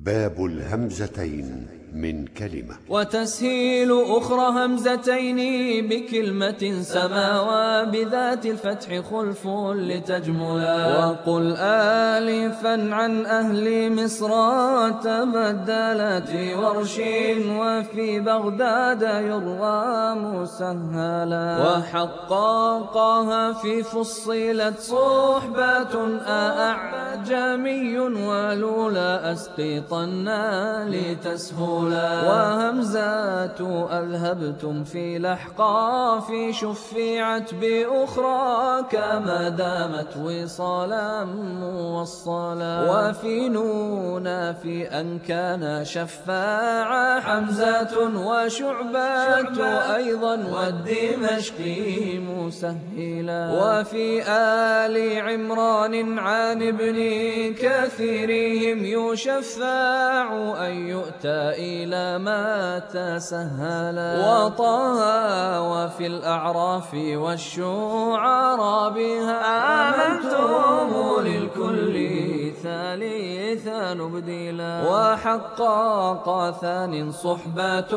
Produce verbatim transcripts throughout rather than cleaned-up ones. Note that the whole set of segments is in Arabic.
باب الهمزتين من كلمة. وتسهيل أخرى همزتين بكلمة سماوى بذات الفتح خلف لتجملا. وقل آلفا عن أهل مصر تبدلت ورش وفي بغداد يروى مسهلا. وحققها في فصلت صحبة أعجمي ولولا أسقطنا لتسهلا. وهمزات أذهبتم في لحقا في شفعت بأخرى كما دامت وصالا موصلا. وفي نونا في أن كان شفاعا حمزة وشعبة أيضا والدمشقي مسهلا. وفي آل عمران عن ابن كثيرهم يشفاع أن يؤتى إلى ما تسهلا. وطه وفي الأعراف والشعراء بها آمنتم للكل ثالثا نبدلا. وحقق ثان صحبة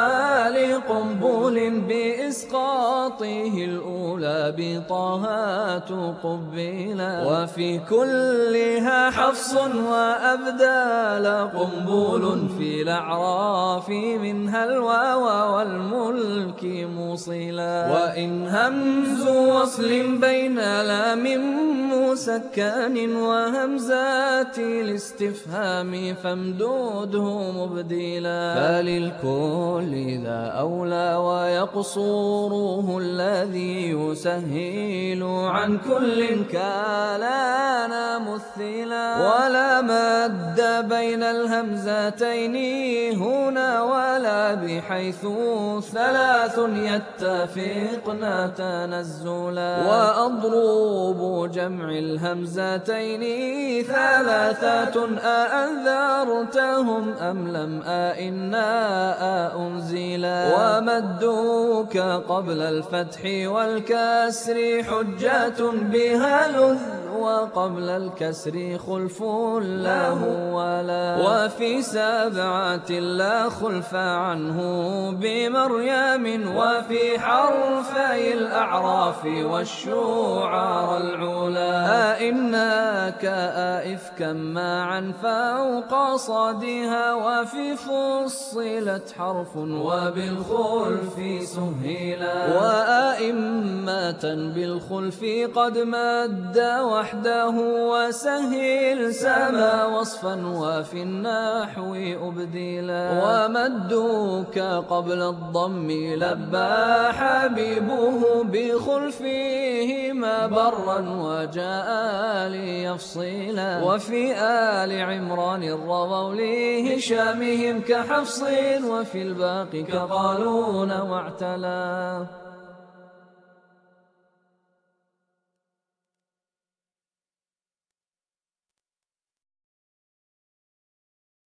ولقنبول بإسقاطه الأولى بطه تقبلا. وفي كلها حفص وأبدال قنبول في الأعراف منها الواو والملك موصلا. وإن همز وصل بين لام مسكن وهمزات الاستفهام فامدوده مبدلا. فللكل ذا أولى ويقصوره الذي يسهل عن كل كالانا مثلا. ولا مد بين الهمزتين هنا ولا بحيث ثلاث يتفقن تنزلا. وأضرب جمع الهمزتين ثلاثة أأنذرتهم أم لم أئنا أنزلا. ومدوك قبل الفتح والكسر حجة بها لذ وقبل الكسر خلف له ولا. وفي سبعة لا خلف عنه بمريم وفي حرفي الأعراف والشعراء العلا. أئنك أئفكا معا فوق صادها وفي فصلت حرف وبالخلف سهلا. وأئمة بالخلف قد مد وحده وسهل سما وصفا وفي النحو أبدلا. ومدوك قبل الضم لبى حبيبه بخلفهما برا وجاء ليفصلا. وفي آل عمران الرضوا لهشامهم كحفص وفي الباقي كقالون واعتلا.